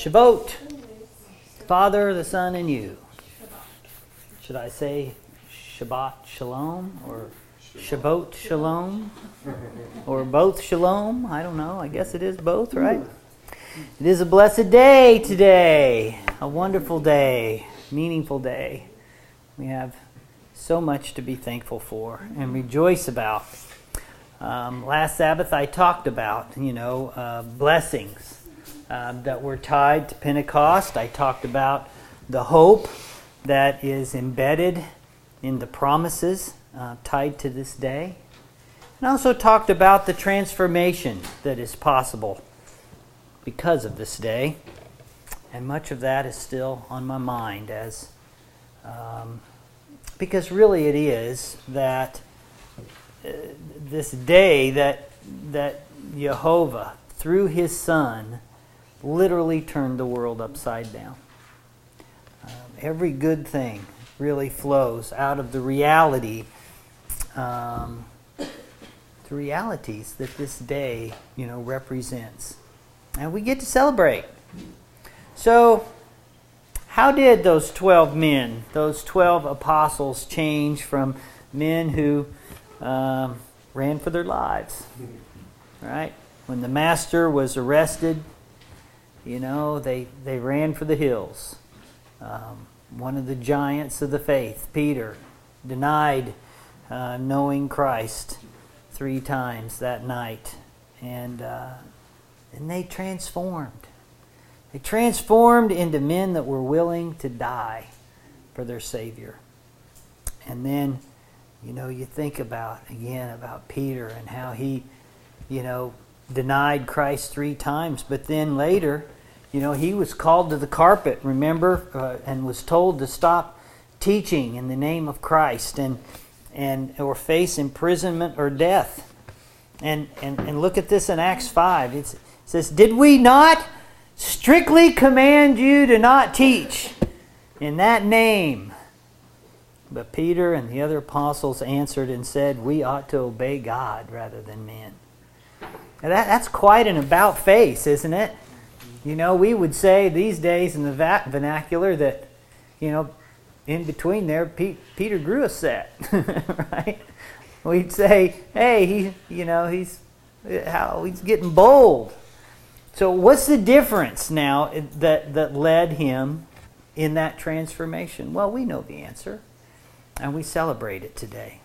Shavuot, Father, the Son, and you. Should I say Shabbat Shalom or Shavuot Shalom or both Shalom? I don't know. I guess it is both, right? It is a blessed day today, a wonderful day, meaningful day. We have so much to be thankful for and rejoice about. Last Sabbath I talked about, blessings that were tied to Pentecost. I talked about the hope that is embedded in the promises tied to this day. And I also talked about the transformation that is possible because of this day. And much of that is still on my mind because really it is that this day that Jehovah, through His Son, literally turned the world upside down. Every good thing really flows out of the realities that this day, represents. And we get to celebrate. So, how did those 12 men, those 12 apostles, change from men who ran for their lives? Right? When the master was arrested, they ran for the hills. One of the giants of the faith, Peter, denied knowing Christ 3 times that night. And they transformed. They transformed into men that were willing to die for their Savior. And then, you think about Peter and how he, denied Christ 3 times. But then later, he was called to the carpet, remember, and was told to stop teaching in the name of Christ or face imprisonment or death. And look at this in Acts 5. It says, "Did we not strictly command you to not teach in that name?" But Peter and the other apostles answered and said, "We ought to obey God rather than men." Now that's quite an about face, isn't it? We would say these days in the vernacular that, in between there, Peter grew a set, right? We'd say, hey, he's getting bold. So what's the difference now that led him in that transformation? Well, we know the answer, and we celebrate it today.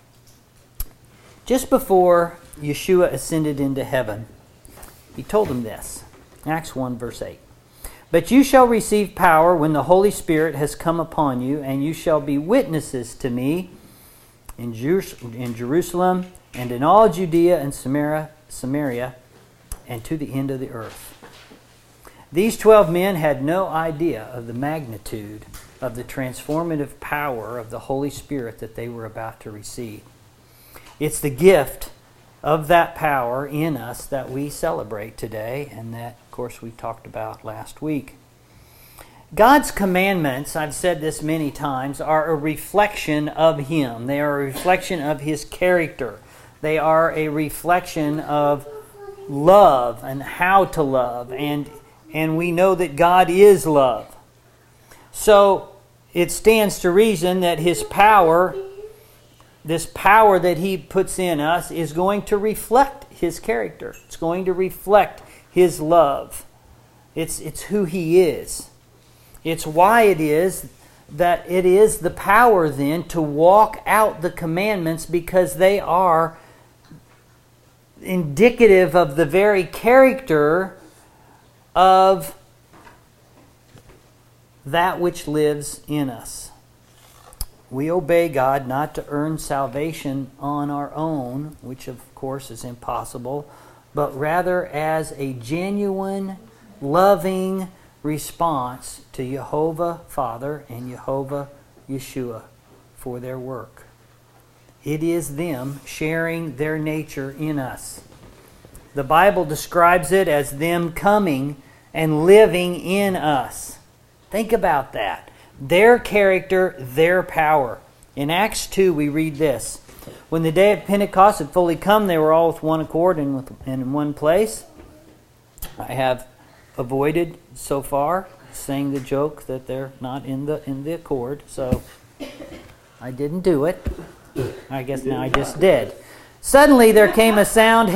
Just before Yeshua ascended into heaven, he told them this. Acts 1, verse 8. "But you shall receive power when the Holy Spirit has come upon you, and you shall be witnesses to me in Jerusalem and in all Judea and Samaria, and to the end of the earth." These 12 men had no idea of the magnitude of the transformative power of the Holy Spirit that they were about to receive. It's the gift of that power in us that we celebrate today, and that, of course, we talked about last week. God's commandments, I've said this many times, are a reflection of Him. They are a reflection of His character. They are a reflection of love and how to love, and we know that God is love. So it stands to reason that His power, this power that He puts in us, is going to reflect His character. It's going to reflect His love. It's who He is. It's why it is that it is the power then to walk out the commandments, because they are indicative of the very character of that which lives in us. We obey God not to earn salvation on our own, which of course is impossible, but rather as a genuine, loving response to Jehovah Father and Jehovah Yeshua for their work. It is them sharing their nature in us. The Bible describes it as them coming and living in us. Think about that. Their character, their power. In Acts 2 we read this. "When the day of Pentecost had fully come, they were all with one accord and in one place." I have avoided so far saying the joke that they're not in the accord. So I didn't do it. I guess now I just did. Suddenly there came a sound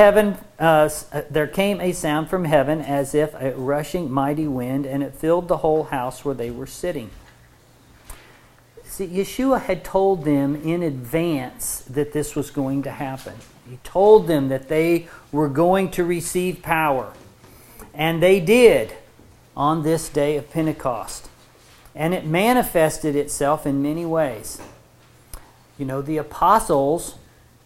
from heaven as if a rushing mighty wind, and it filled the whole house where they were sitting. See, Yeshua had told them in advance that this was going to happen. He told them that they were going to receive power. And they did on this day of Pentecost. And it manifested itself in many ways. You know, the apostles,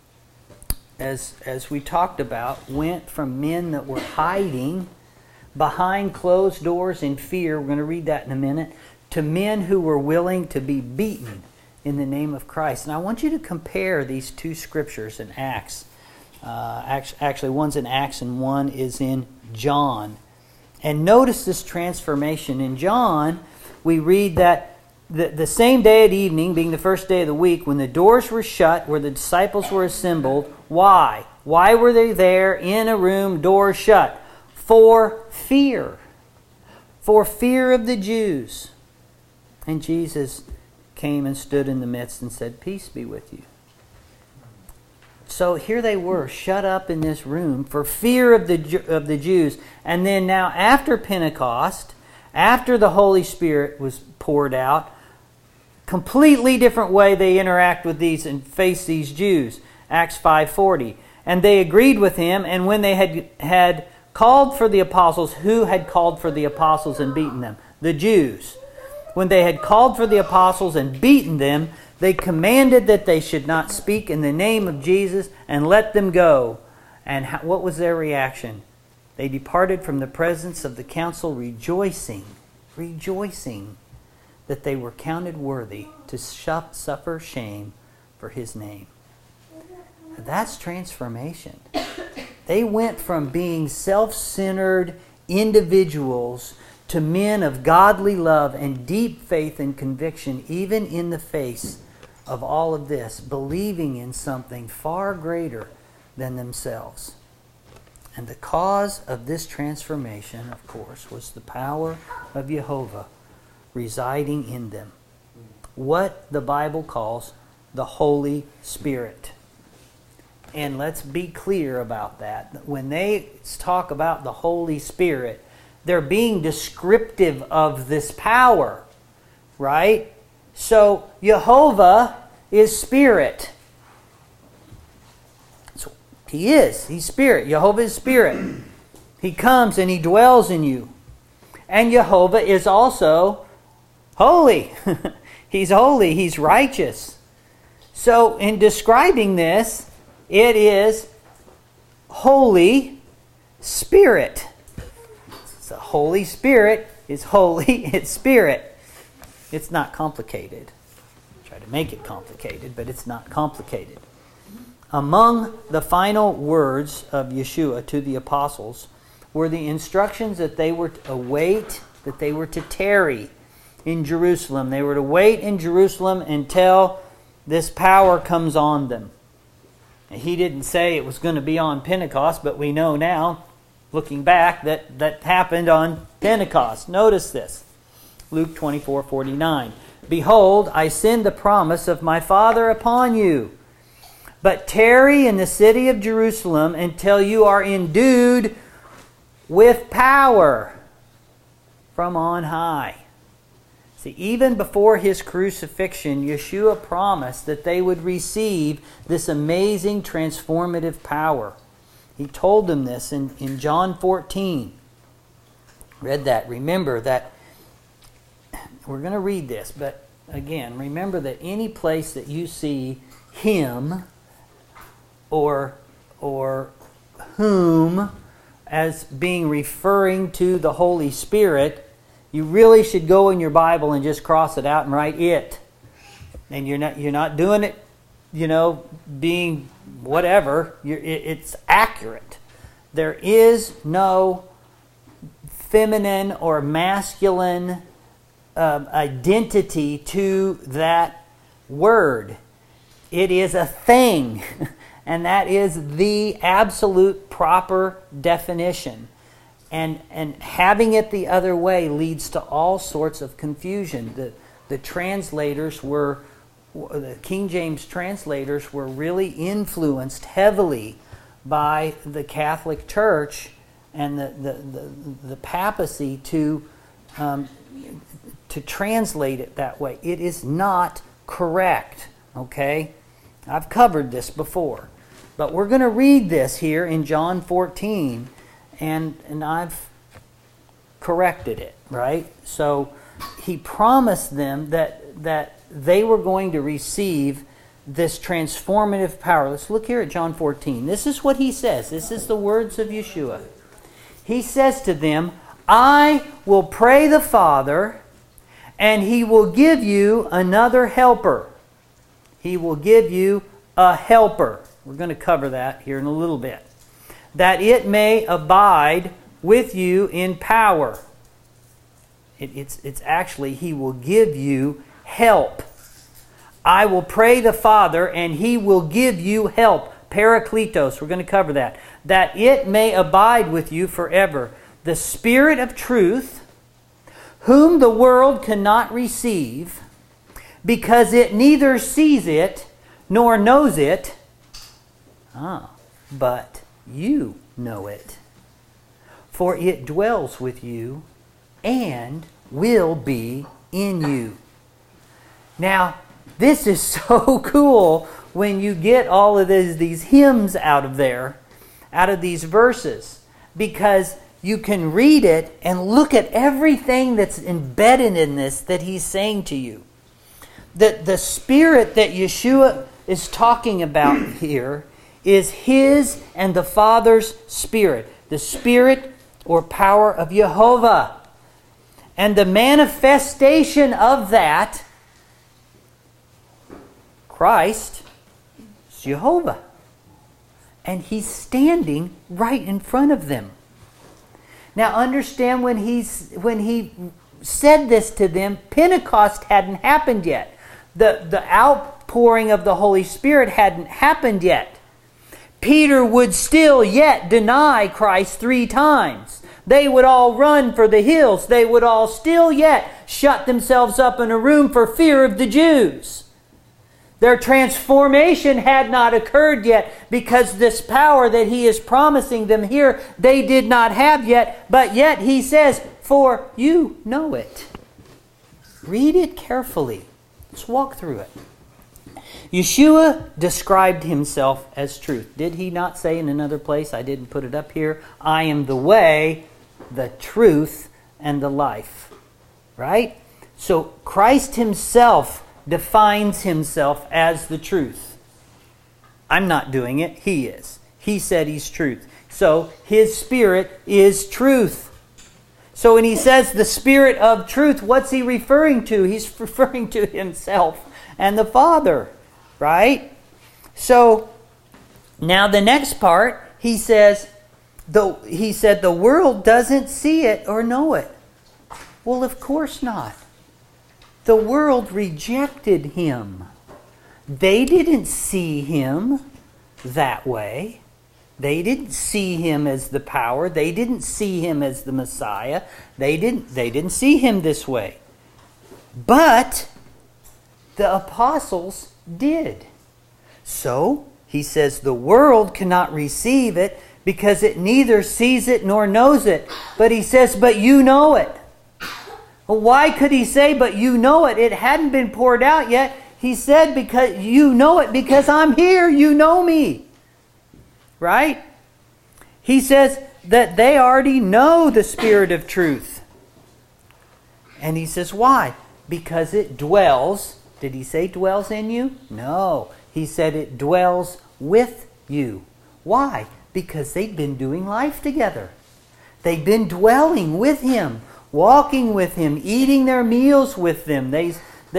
as we talked about, went from men that were hiding behind closed doors in fear, we're going to read that in a minute, to men who were willing to be beaten in the name of Christ. And I want you to compare these two scriptures in Acts. Actually, one's in Acts and one is in John. And notice this transformation. In John, we read that the same day at evening, being the first day of the week, when the doors were shut, where the disciples were assembled, why? Why were they there in a room, doors shut? For fear. For fear of the Jews. And Jesus came and stood in the midst and said, "Peace be with you." So here they were, shut up in this room for fear of the Jews. And then now after Pentecost, after the Holy Spirit was poured out, completely different way they interact with these and face these Jews. Acts 5:40. And they agreed with him, and when they had called for the apostles, who had called for the apostles and beaten them? The Jews. When they had called for the apostles and beaten them, they commanded that they should not speak in the name of Jesus and let them go. And what was their reaction? They departed from the presence of the council rejoicing that they were counted worthy to suffer shame for his name. That's transformation. They went from being self-centered individuals to men of godly love and deep faith and conviction, even in the face of all of this, believing in something far greater than themselves. And the cause of this transformation, of course, was the power of Jehovah residing in them. What the Bible calls the Holy Spirit. And let's be clear about that. When they talk about the Holy Spirit, they're being descriptive of this power, right? So Jehovah is Spirit. So He is. He's Spirit. Jehovah is Spirit. He comes and He dwells in you. And Jehovah is also holy. He's holy. He's righteous. So in describing this, it is Holy Spirit. The Holy Spirit is holy. It's Spirit. It's not complicated. Try to make it complicated, but it's not complicated. Among the final words of Yeshua to the apostles were the instructions that they were to await, that they were to tarry in Jerusalem. They were to wait in Jerusalem until this power comes on them. And he didn't say it was going to be on Pentecost, but we know now, looking back, that happened on Pentecost. Notice this. Luke 24:49. Behold, I send the promise of my Father upon you. But tarry in the city of Jerusalem until you are endued with power from on high. See, even before His crucifixion, Yeshua promised that they would receive this amazing transformative power. He told them this in John 14. Read that. Remember that, we're going to read this, but again, remember that any place that you see Him or whom as being referring to the Holy Spirit, you really should go in your Bible and just cross it out and write it. And you're not doing it, being whatever. It's accurate. There is no feminine or masculine identity to that word. It is a thing, and that is the absolute proper definition. And having it the other way leads to all sorts of confusion. The translators were, the King James translators were really influenced heavily by the Catholic Church and the papacy to translate it that way. It is not correct, okay? I've covered this before. But we're going to read this here in John 14, and I've corrected it, right? So he promised them that they were going to receive this transformative power. Let's look here at John 14. This is what he says. This is the words of Yeshua. He says to them, I will pray the Father, and He will give you another helper. He will give you a helper. We're going to cover that here in a little bit. That it may abide with you in power. It's actually, He will give you help. I will pray the Father, and He will give you help. Parakletos, we're going to cover that. That it may abide with you forever. The Spirit of truth, whom the world cannot receive, because it neither sees it nor knows it. But you know it. For it dwells with you and will be in you. Now, this is so cool when you get all of these hymns out of there, out of these verses, because you can read it and look at everything that's embedded in this that he's saying to you. The Spirit that Yeshua is talking about here is His and the Father's Spirit. The Spirit or power of Yehovah. And the manifestation of that, Christ, is Jehovah. And He's standing right in front of them. Now understand, when he said this to them, Pentecost hadn't happened yet. The outpouring of the Holy Spirit hadn't happened yet. Peter would still yet deny Christ 3 times. They would all run for the hills. They would all still yet shut themselves up in a room for fear of the Jews. Their transformation had not occurred yet, because this power that He is promising them here, they did not have yet. But yet He says, for you know it. Read it carefully. Let's walk through it. Yeshua described Himself as truth. Did He not say in another place, I didn't put it up here, I am the way, the truth, and the life. Right? So Christ Himself defines Himself as the truth. I'm not doing it. He is. He said He's truth. So His Spirit is truth. So when He says the Spirit of truth, what's He referring to? He's referring to Himself and the Father. Right? So now the next part, He says, He said the world doesn't see it or know it. Well, of course not. The world rejected Him. They didn't see Him that way. They didn't see Him as the power. They didn't see Him as the Messiah. They didn't see Him this way. But the apostles did. So, He says the world cannot receive it because it neither sees it nor knows it. But He says, but you know it. Well, why could He say, but you know it? It hadn't been poured out yet. He said, because you know it, because I'm here, you know me. Right? He says that they already know the Spirit of truth. And He says, why? Because it dwells. Did He say dwells in you? No. He said it dwells with you. Why? Because they've been doing life together. They've been dwelling with Him, walking with Him, eating their meals with them. They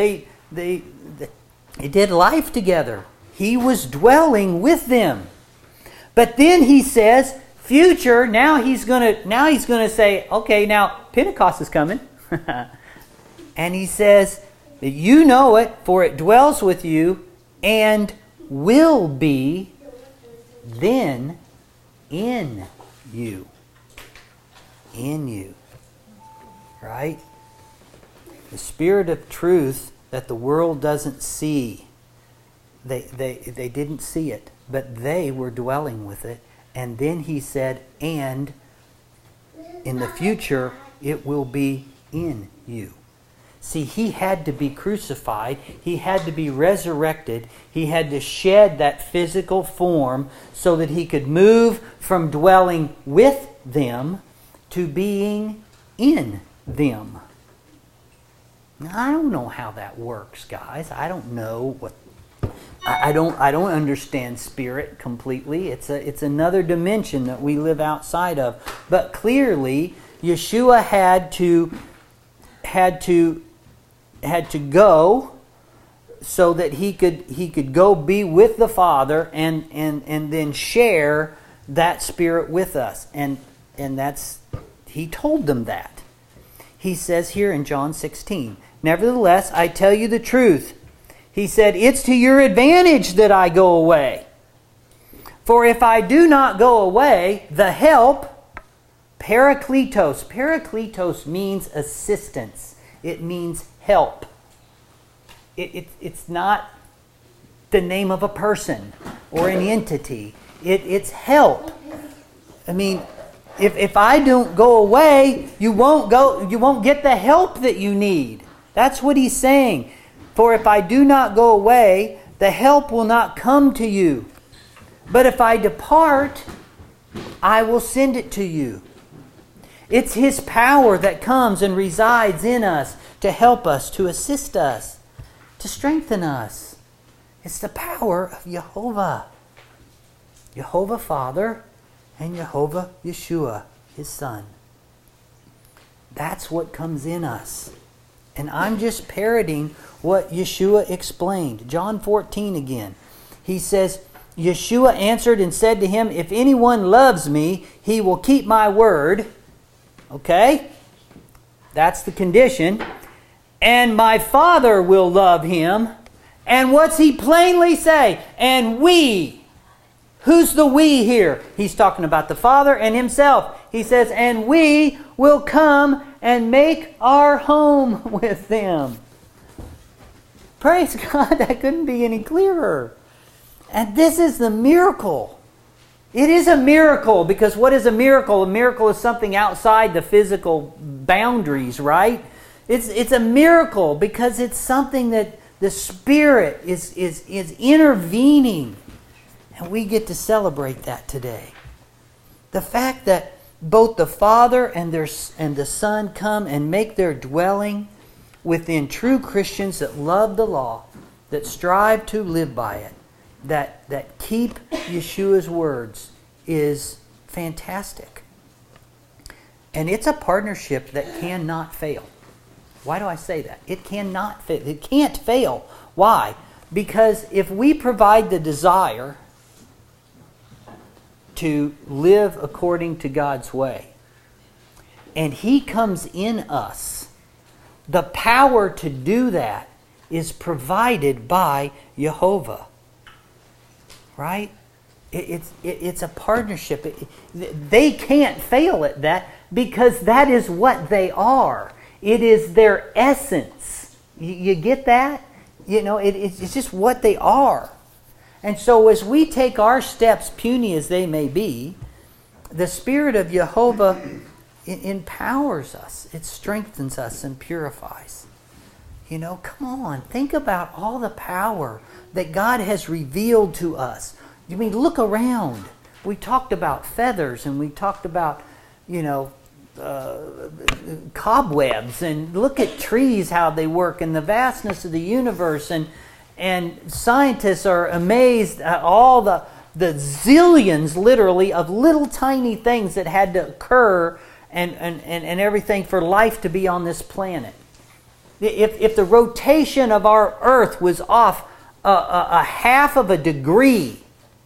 did life together. He was dwelling with them. But then He says, future, now he's gonna say, okay, now Pentecost is coming. And He says, you know it, for it dwells with you and will be then in you. in you. Right? The Spirit of truth that the world doesn't see. They didn't see it, but they were dwelling with it. And then he said, and in the future, it will be in you. See, he had to be crucified. He had to be resurrected. He had to shed that physical form so that he could move from dwelling with them to being in them. Now, I don't know how that works, guys. I don't know what... I don't understand spirit completely. It's another dimension that we live outside of. But clearly, Yeshua had to go so that he could go be with the Father and then share that Spirit with us. And that's, he told them that. He says here in John 16, nevertheless, I tell you the truth. He said, it's to your advantage that I go away. For if I do not go away, the help, Parakletos. Parakletos means assistance. It means help. It's not the name of a person or an entity. It's help. I mean, if I don't go away, you won't get the help that you need. That's what he's saying. For if I do not go away, the help will not come to you. But if I depart, I will send it to you. It's His power that comes and resides in us to help us, to assist us, to strengthen us. It's the power of Jehovah. Jehovah Father and Jehovah Yeshua, His Son. That's what comes in us. And I'm just parroting what Yeshua explained. John 14 again. He says, Yeshua answered and said to him, if anyone loves me, he will keep my word. Okay? That's the condition. And my Father will love him. And what's he plainly say? And we. Who's the we here? He's talking about the Father and himself. He says, and we will come and make our home with them. Praise God, that couldn't be any clearer. And this is the miracle. It is a miracle, because what is a miracle? A miracle is something outside the physical boundaries, right? It's a miracle because it's something that the Spirit is intervening. And we get to celebrate that today. The fact that both the Father and the Son come and make their dwelling within true Christians that love the law, that strive to live by it, that keep Yeshua's words, is fantastic. And it's a partnership that cannot fail. Why do I say that? It cannot fail. It can't fail. Why? Because if we provide the desire to live according to God's way, and He comes in us, the power to do that is provided by Jehovah. Right? It's a partnership. They can't fail at that because that is what they are. It is their essence. You get that? You know, it's just what they are. And so as we take our steps, puny as they may be, the Spirit of Jehovah empowers us. It strengthens us and purifies. You know, come on. Think about all the power that God has revealed to us. I mean, look around. We talked about feathers and we talked about, cobwebs, and look at trees, how they work, and the vastness of the universe, and scientists are amazed at all the zillions, literally, of little tiny things that had to occur and everything for life to be on this planet. If the rotation of our Earth was off a half of a degree,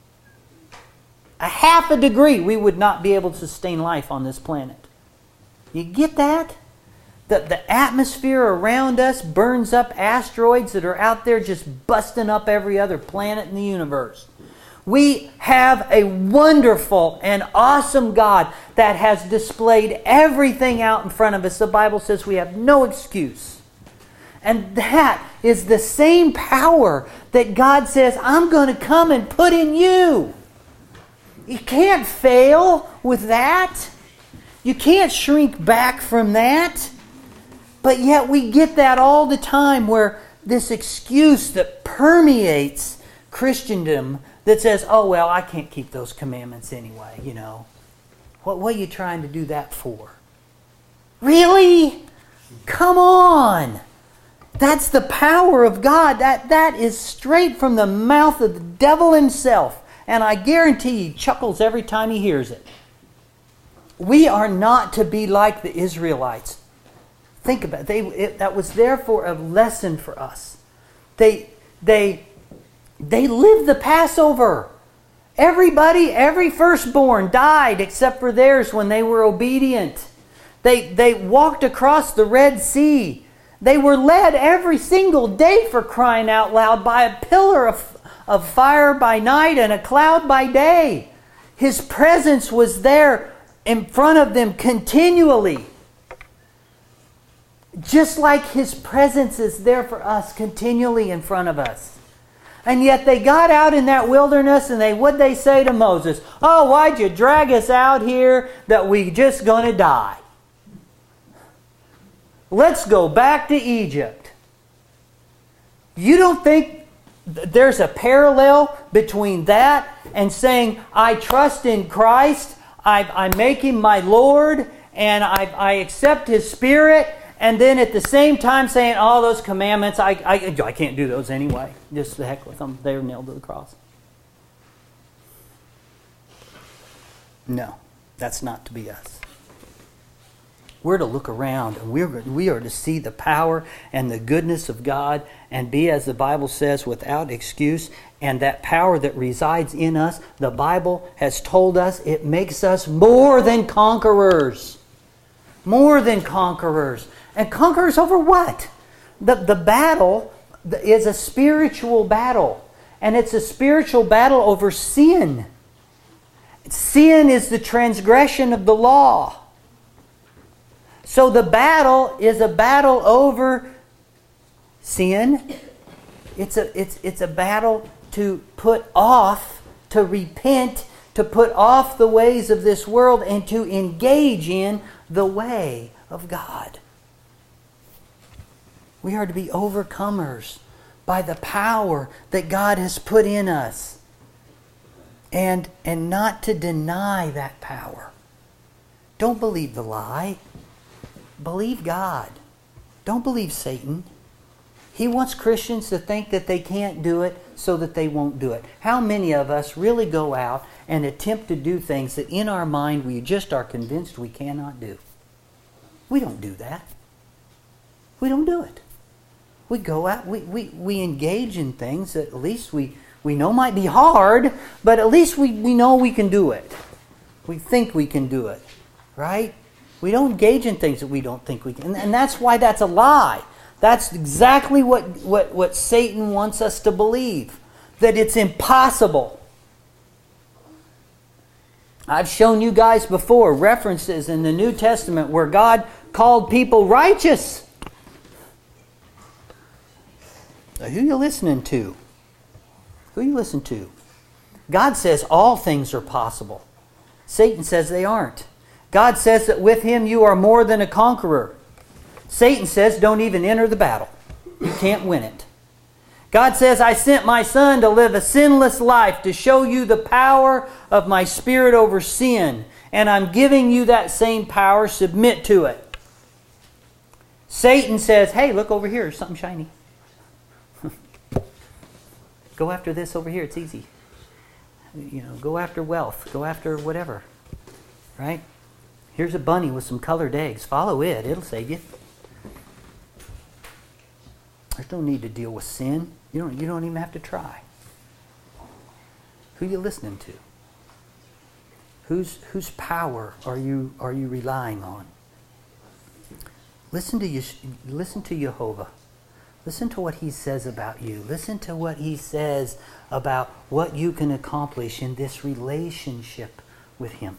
we would not be able to sustain life on this planet. You get that? The atmosphere around us burns up asteroids that are out there just busting up every other planet in the universe. We have a wonderful and awesome God that has displayed everything out in front of us. The Bible says we have no excuse. And that is the same power that God says, I'm going to come and put in you. You can't fail with that. You can't shrink back from that. But yet we get that all the time, where this excuse that permeates Christendom that says, oh, well, I can't keep those commandments anyway, you know. What are you trying to do that for? Really? Come on. That's the power of God. That is straight from the mouth of the devil himself. And I guarantee he chuckles every time he hears it. We are not to be like the Israelites. Think about it. That was therefore a lesson for us. They lived the Passover. Every firstborn died except for theirs when they were obedient. They walked across the Red Sea. They were led every single day, for crying out loud, by a pillar of fire by night and a cloud by day. His presence was there in front of them continually. Just like His presence is there for us continually in front of us. And yet they got out in that wilderness and what'd they say to Moses? Oh, why'd you drag us out here that we just going to die? Let's go back to Egypt. You don't think there's a parallel between that and saying, I trust in Christ, I make Him my Lord, and I accept His Spirit, and then at the same time saying, oh, those commandments, I can't do those anyway. Just the heck with them. They were nailed to the cross. No, that's not to be us. We're to look around, and we are to see the power and the goodness of God and be, as the Bible says, without excuse. And that power that resides in us, the Bible has told us, it makes us more than conquerors. More than conquerors. And conquerors over what? The battle is a spiritual battle. And it's a spiritual battle over sin. Sin is the transgression of the law. So the battle is a battle over sin. It's a battle to put off, to repent, to put off the ways of this world and to engage in the way of God. We are to be overcomers by the power that God has put in us. And not to deny that power. Don't believe the lie. Believe God. Don't believe Satan. He wants Christians to think that they can't do it so that they won't do it. How many of us really go out and attempt to do things that in our mind we just are convinced we cannot do? We don't do that. We don't do it. We go out, we engage in things that at least we know might be hard, but at least we know we can do it. We think we can do it. Right? We don't engage in things that we don't think we can. And that's why that's a lie. That's exactly what Satan wants us to believe. That it's impossible. I've shown you guys before references in the New Testament where God called people righteous. Now, who are you listening to? Who are you listening to? God says all things are possible. Satan says they aren't. God says that with Him you are more than a conqueror. Satan says don't even enter the battle. You can't win it. God says, I sent my Son to live a sinless life to show you the power of my Spirit over sin. And I'm giving you that same power. Submit to it. Satan says, hey, look over here. There's something shiny. Go after this over here. It's easy. Go after wealth. Go after whatever. Right? Here's a bunny with some colored eggs. Follow it. It'll save you. There's no need to deal with sin. You don't even have to try. Who are you listening to? Whose power are you relying on? Listen to Jehovah. Listen to what He says about you. Listen to what He says about what you can accomplish in this relationship with Him.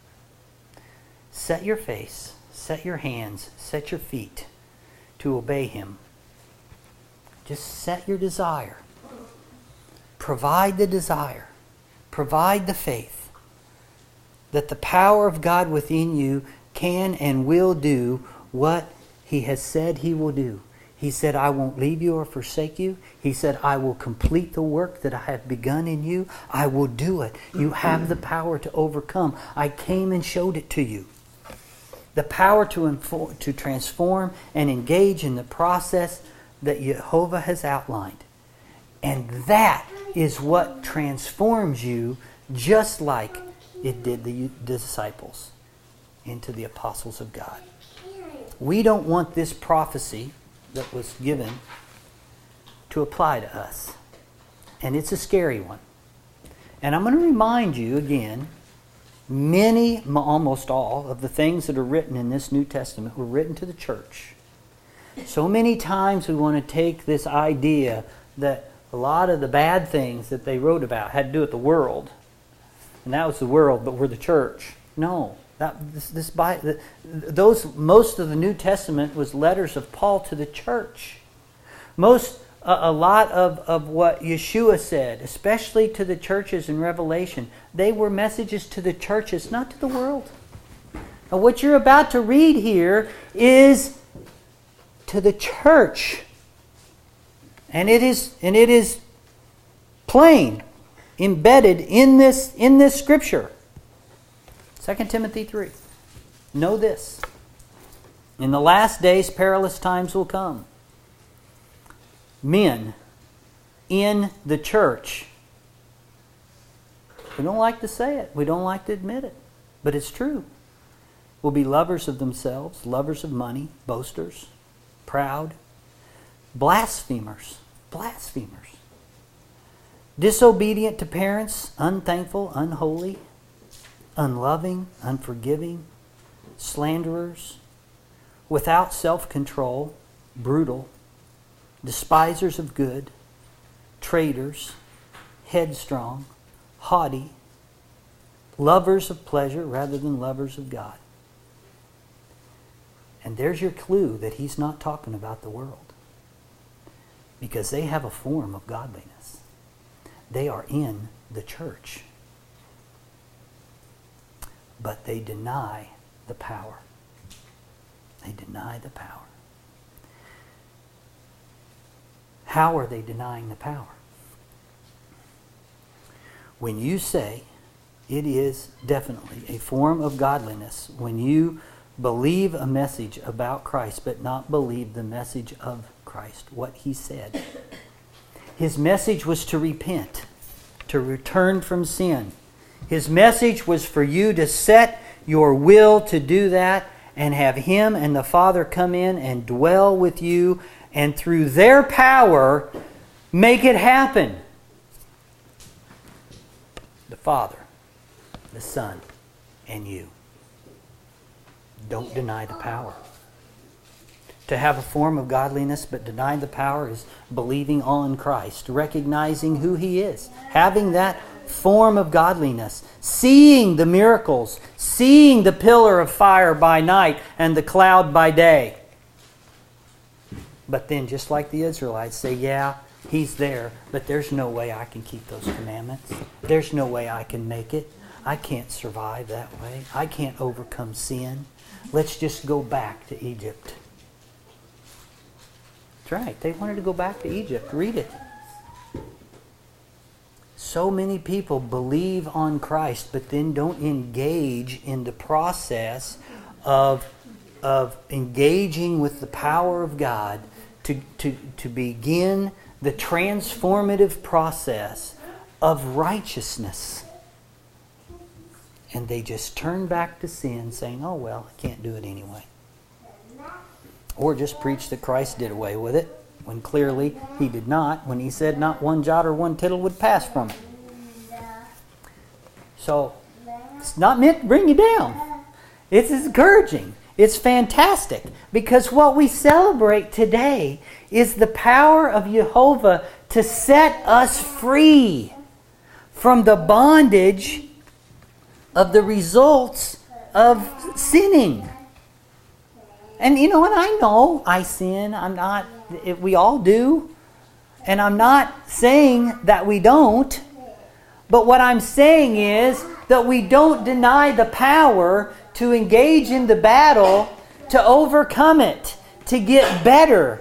Set your face, set your hands, set your feet to obey Him. Just set your desire. Provide the desire. Provide the faith that the power of God within you can and will do what He has said He will do. He said, I won't leave you or forsake you. He said, I will complete the work that I have begun in you. I will do it. You have the power to overcome. I came and showed it to you. The power to transform and engage in the process that Jehovah has outlined. And that is what transforms you, just like it did the disciples, into the apostles of God. We don't want this prophecy that was given to apply to us. And it's a scary one. And I'm going to remind you again, almost all of the things that are written in this New Testament were written to the church. So many times we want to take this idea that a lot of the bad things that they wrote about had to do with the world. And that was the world, but we're the church. No. Most of the New Testament was letters of Paul to the church. A lot of what Yeshua said, especially to the churches in Revelation, they were messages to the churches, not to the world. Now, what you're about to read here is to the church, and it is plain, embedded in this scripture. 2 Timothy 3. Know this. In the last days, perilous times will come. Men in the church, we don't like to say it, we don't like to admit it, but it's true, will be lovers of themselves, lovers of money, boasters, proud, blasphemers, disobedient to parents, unthankful, unholy, unloving, unforgiving, slanderers, without self-control, brutal, despisers of good, traitors, headstrong, haughty, lovers of pleasure rather than lovers of God. And there's your clue that he's not talking about the world, because they have a form of godliness. They are in the church, but they deny the power. They deny the power. How are they denying the power? When you say it is definitely a form of godliness, when you believe a message about Christ but not believe the message of Christ, what he said. His message was to repent, to return from sin. His message was for you to set your will to do that and have him and the Father come in and dwell with you, and through their power make it happen. The Father, the Son, and you. Don't deny the power. To have a form of godliness but deny the power is believing on Christ, recognizing who he is, having that form of godliness, seeing the miracles, seeing the pillar of fire by night and the cloud by day. But then, just like the Israelites, say, yeah, he's there, but there's no way I can keep those commandments. There's no way I can make it. I can't survive that way. I can't overcome sin. Let's just go back to Egypt. That's right. They wanted to go back to Egypt. Read it. So many people believe on Christ, but then don't engage in the process of engaging with the power of God to begin the transformative process of righteousness. And they just turn back to sin, saying, oh, well, I can't do it anyway. Or just preach that Christ did away with it, when clearly he did not, when he said not one jot or one tittle would pass from it. So, it's not meant to bring you down. It's encouraging. It's fantastic, because what we celebrate today is the power of Jehovah to set us free from the bondage of the results of sinning. And and I know I sin. We all do. And I'm not saying that we don't. But what I'm saying is that we don't deny the power to engage in the battle, to overcome it, to get better,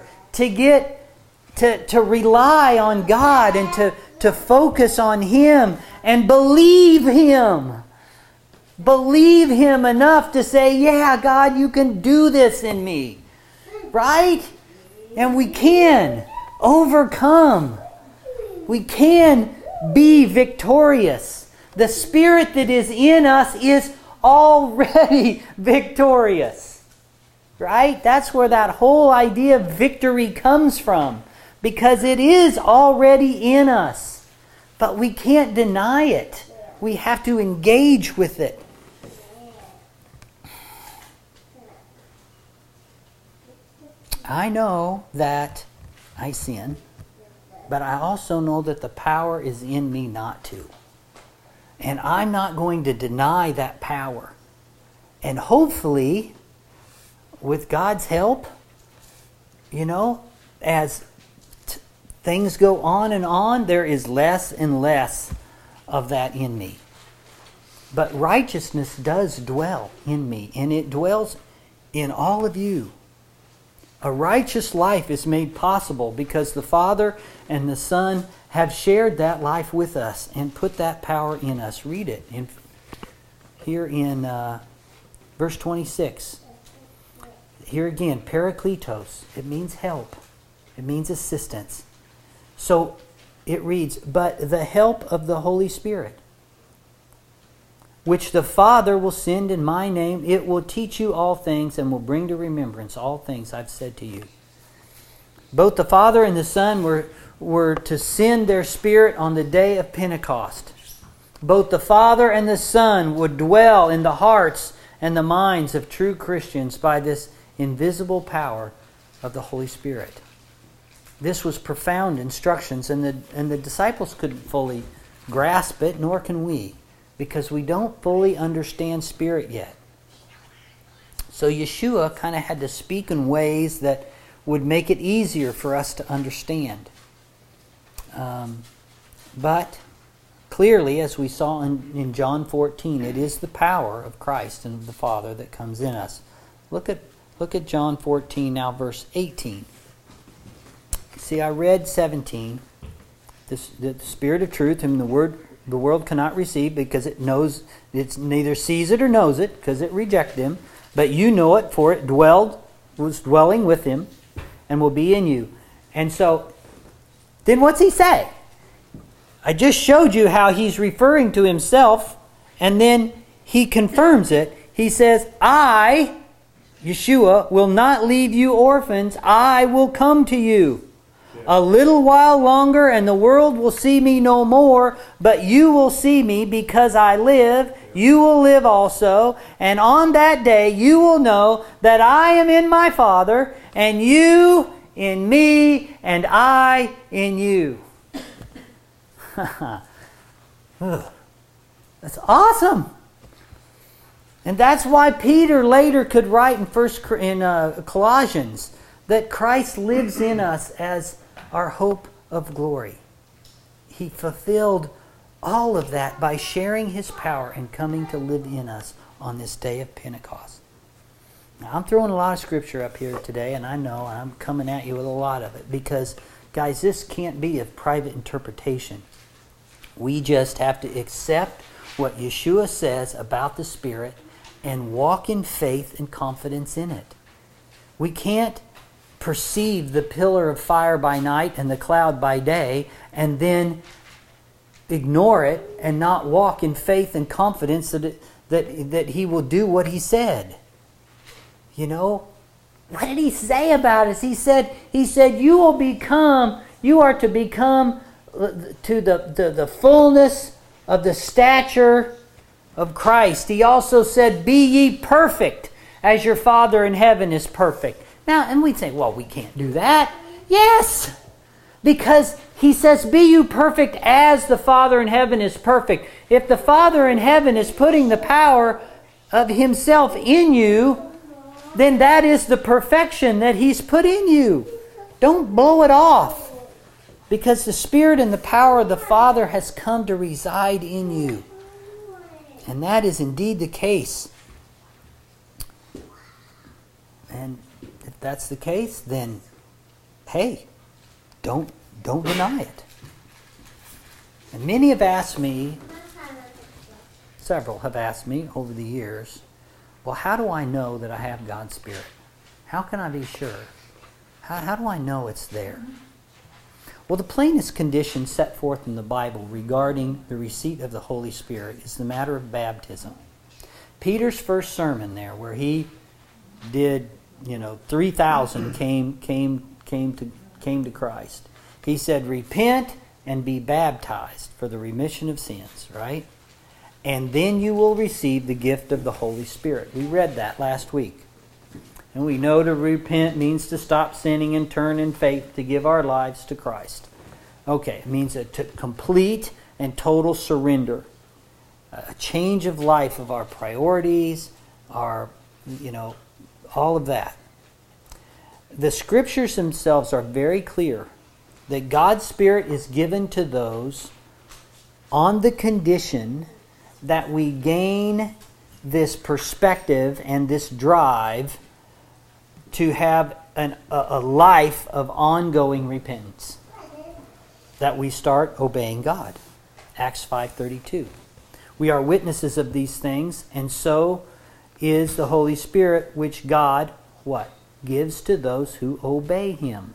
to rely on God and to focus on Him and believe Him. Believe Him enough to say, yeah, God, you can do this in me. Right? And we can overcome. We can be victorious. The Spirit that is in us is already victorious. Right? That's where that whole idea of victory comes from. Because it is already in us. But we can't deny it. We have to engage with it. I know that I sin, but I also know that the power is in me not to. And I'm not going to deny that power. And hopefully, with God's help, as things go on, there is less and less of that in me. But righteousness does dwell in me, and it dwells in all of you. A righteous life is made possible because the Father and the Son have shared that life with us and put that power in us. Read it here in verse 26. Here again, parakletos. It means help. It means assistance. So it reads, but the help of the Holy Spirit, which the Father will send in my name, it will teach you all things and will bring to remembrance all things I've said to you. Both the Father and the Son were to send their Spirit on the day of Pentecost. Both the Father and the Son would dwell in the hearts and the minds of true Christians by this invisible power of the Holy Spirit. This was profound instructions, and the disciples couldn't fully grasp it, nor can we, because we don't fully understand Spirit yet. So Yeshua kind of had to speak in ways that would make it easier for us to understand. But clearly, as we saw in John 14, it is the power of Christ and of the Father that comes in us. Look at John 14 now, verse 18. See, I read 17. The Spirit of truth, whom the world cannot receive because it neither sees it or knows it, because it rejected Him. But you know it, for it was dwelling with Him, and will be in you. And so, then what's He say? I just showed you how He's referring to Himself, and then He confirms it. He says, I, Yeshua, will not leave you orphans. I will come to you. A little while longer, and the world will see me no more, but you will see me because I live. You will live also, and on that day you will know that I am in my Father, and you in me, and I in you. That's awesome. And that's why Peter later could write in Colossians that Christ lives in us as our hope of glory. He fulfilled all of that by sharing His power and coming to live in us on this day of Pentecost. Now, I'm throwing a lot of scripture up here today, and I know I'm coming at you with a lot of it because, guys, this can't be a private interpretation. We just have to accept what Yeshua says about the Spirit and walk in faith and confidence in it. We can't perceive the pillar of fire by night and the cloud by day and then ignore it and not walk in faith and confidence that He will do what He said. What did He say about us? He said you are to become to the fullness of the stature of Christ. He also said, be ye perfect as your Father in heaven is perfect. Now, and we'd say, well, we can't do that. Yes, because he says, be you perfect as the Father in heaven is perfect. If the Father in heaven is putting the power of himself in you, then that is the perfection that he's put in you. Don't blow it off, because the Spirit and the power of the Father has come to reside in you. And that is indeed the case. And if that's the case, then, hey, don't deny it. And many have asked me, several have asked me over the years, well, how do I know that I have God's Spirit? How can I be sure? How do I know it's there? Well, the plainest condition set forth in the Bible regarding the receipt of the Holy Spirit is the matter of baptism. Peter's first sermon there, where he did, 3,000 came to Christ. He said, repent and be baptized for the remission of sins, right? And then you will receive the gift of the Holy Spirit. We read that last week. And we know to repent means to stop sinning and turn in faith to give our lives to Christ. Okay, it means a complete and total surrender. A change of life of our priorities, all of that. The Scriptures themselves are very clear that God's Spirit is given to those on the condition that we gain this perspective and this drive to have a life of ongoing repentance. That we start obeying God. Acts 5:32. We are witnesses of these things, and so is the Holy Spirit, which God, what? Gives to those who obey Him.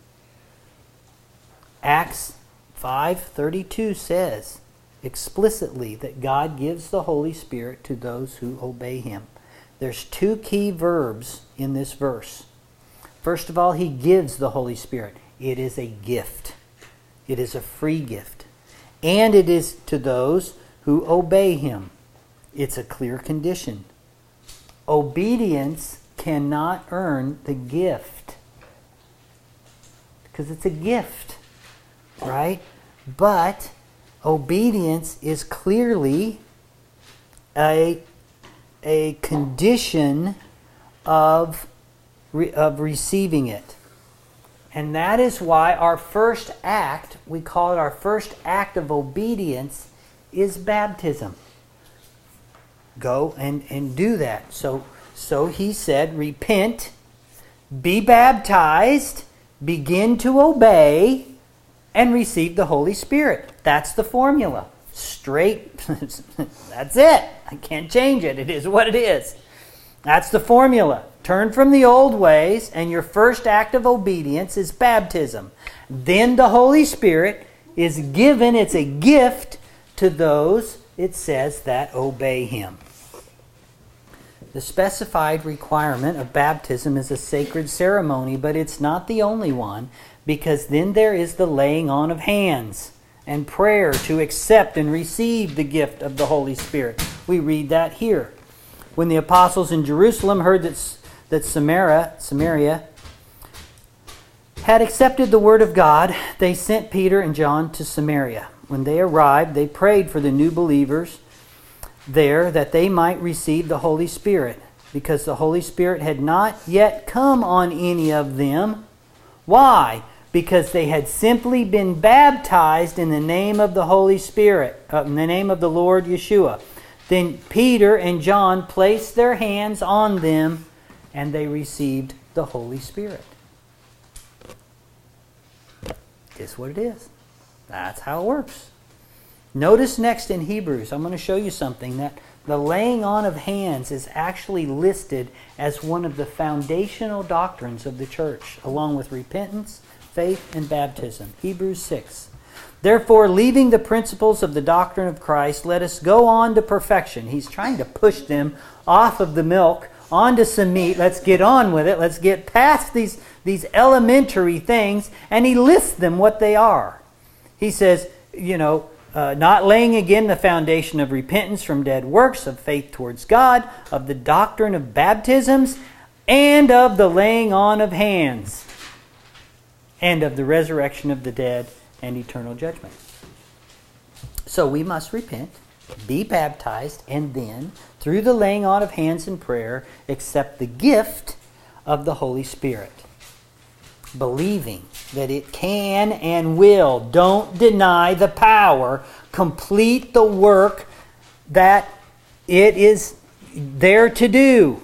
Acts 5:32 says explicitly that God gives the Holy Spirit to those who obey Him. There's two key verbs in this verse. First of all, He gives the Holy Spirit. It is a gift. It is a free gift. And it is to those who obey Him. It's a clear condition. Obedience cannot earn the gift, because it's a gift, right? But obedience is clearly a condition of receiving it. And that is why our first act, we call it our first act of obedience, is baptism. Go and do that. So he said, repent, be baptized, begin to obey, and receive the Holy Spirit. That's the formula. Straight. That's it. I can't change it. It is what it is. That's the formula. Turn from the old ways, and your first act of obedience is baptism. Then the Holy Spirit is given. It's a gift to those, it says, that obey Him. The specified requirement of baptism is a sacred ceremony, but it's not the only one, because then there is the laying on of hands and prayer to accept and receive the gift of the Holy Spirit. We read that here. When the apostles in Jerusalem heard that Samaria had accepted the word of God, they sent Peter and John to Samaria. When they arrived, they prayed for the new believers there that they might receive the Holy Spirit, because the Holy Spirit had not yet come on any of them. Why? Because they had simply been baptized in the name of the Holy Spirit, in the name of the Lord Yeshua. Then Peter and John placed their hands on them, and they received the Holy Spirit. It's what it is. That's how it works. Notice next in Hebrews, I'm going to show you something, that the laying on of hands is actually listed as one of the foundational doctrines of the church, along with repentance, faith, and baptism. Hebrews 6. Therefore, leaving the principles of the doctrine of Christ, let us go on to perfection. He's trying to push them off of the milk, onto some meat. Let's get on with it. Let's get past these elementary things. And he lists them what they are. He says, not laying again the foundation of repentance from dead works, of faith towards God, of the doctrine of baptisms, and of the laying on of hands, and of the resurrection of the dead and eternal judgment. So we must repent, be baptized, and then, through the laying on of hands and prayer, accept the gift of the Holy Spirit, believing that it can and will. Don't deny the power. Complete the work that it is there to do.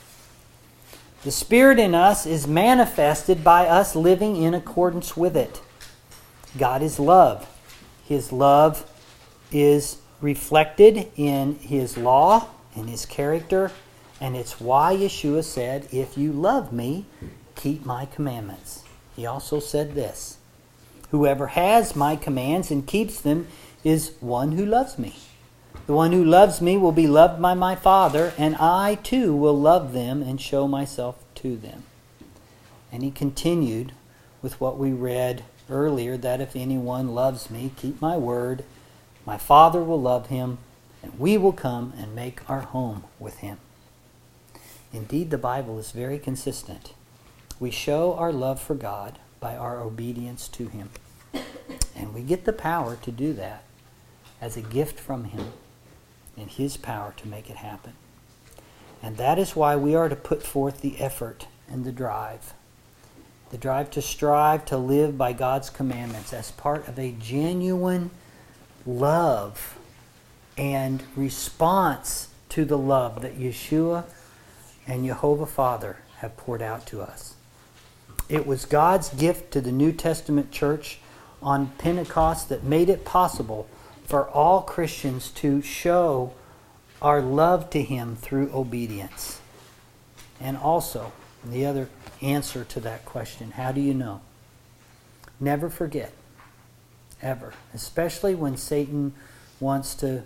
The Spirit in us is manifested by us living in accordance with it. God is love. His love is reflected in His law, in His character, and it's why Yeshua said, "If you love me, keep my commandments." He also said this, "Whoever has my commands and keeps them is one who loves me. The one who loves me will be loved by my Father, and I too will love them and show myself to them." And he continued with what we read earlier, that if anyone loves me, keep my word, my Father will love him, and we will come and make our home with him. Indeed, the Bible is very consistent. We show our love for God by our obedience to Him. And we get the power to do that as a gift from Him and His power to make it happen. And that is why we are to put forth the effort and the drive. The drive to strive to live by God's commandments as part of a genuine love and response to the love that Yeshua and Jehovah Father have poured out to us. It was God's gift to the New Testament church on Pentecost that made it possible for all Christians to show our love to Him through obedience. And also, the other answer to that question, how do you know? Never forget, ever. Especially when Satan wants to,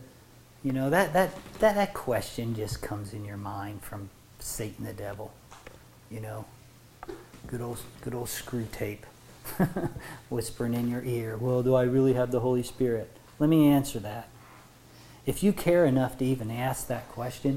that question just comes in your mind from Satan the devil. Good old screw tape whispering in your ear, well, do I really have the Holy Spirit? Let me answer that. If you care enough to even ask that question,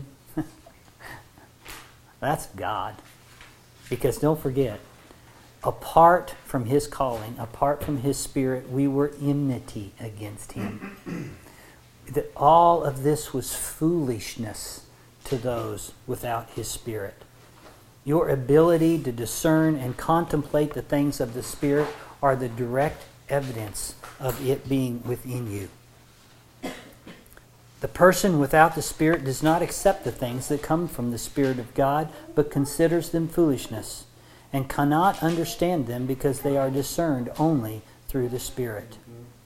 that's God. Because don't forget, apart from His calling, apart from His Spirit, we were enmity against Him. That all of this was foolishness to those without His Spirit. Your ability to discern and contemplate the things of the Spirit are the direct evidence of it being within you. The person without the Spirit does not accept the things that come from the Spirit of God, but considers them foolishness, and cannot understand them because they are discerned only through the Spirit.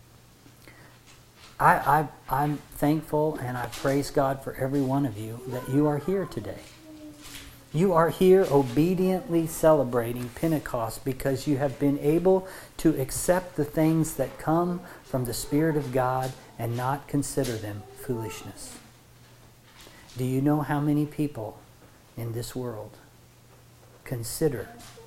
I'm thankful and I praise God for every one of you that you are here today. You are here obediently celebrating Pentecost because you have been able to accept the things that come from the Spirit of God and not consider them foolishness. Do you know how many people in this world consider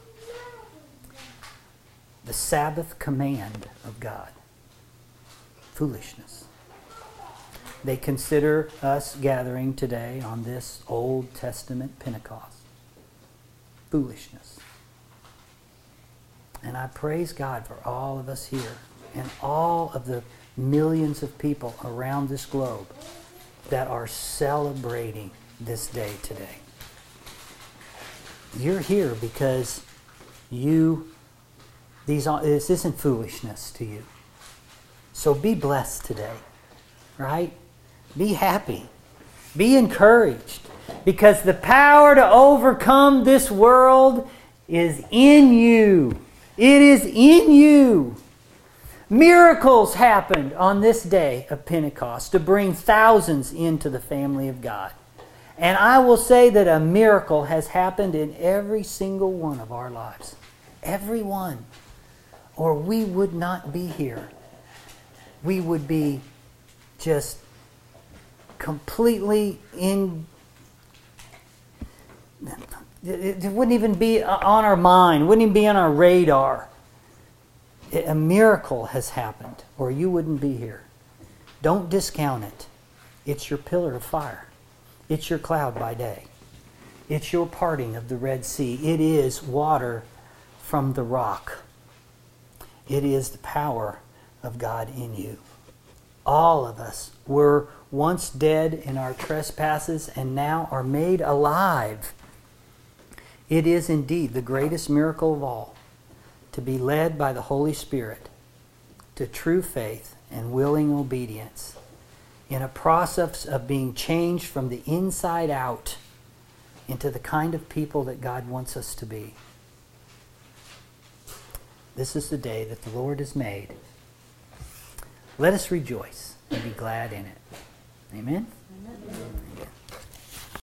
the Sabbath command of God foolishness? They consider us gathering today on this Old Testament Pentecost foolishness. And I praise God for all of us here and all of the millions of people around this globe that are celebrating this day today. You're here because this isn't foolishness to you. So be blessed today, right? Be happy. Be encouraged. Because the power to overcome this world is in you. It is in you. Miracles happened on this day of Pentecost to bring thousands into the family of God. And I will say that a miracle has happened in every single one of our lives. Every one. Or we would not be here. We would be just completely it wouldn't even be on our mind, wouldn't even be on our radar. A miracle has happened, or you wouldn't be here. Don't discount it. It's your pillar of fire. It's your cloud by day. It's your parting of the Red Sea. It is water from the rock. It is the power of God in you. All of us were once dead in our trespasses and now are made alive. It is indeed the greatest miracle of all to be led by the Holy Spirit to true faith and willing obedience in a process of being changed from the inside out into the kind of people that God wants us to be. This is the day that the Lord has made. Let us rejoice and be glad in it. Amen? Amen. Amen.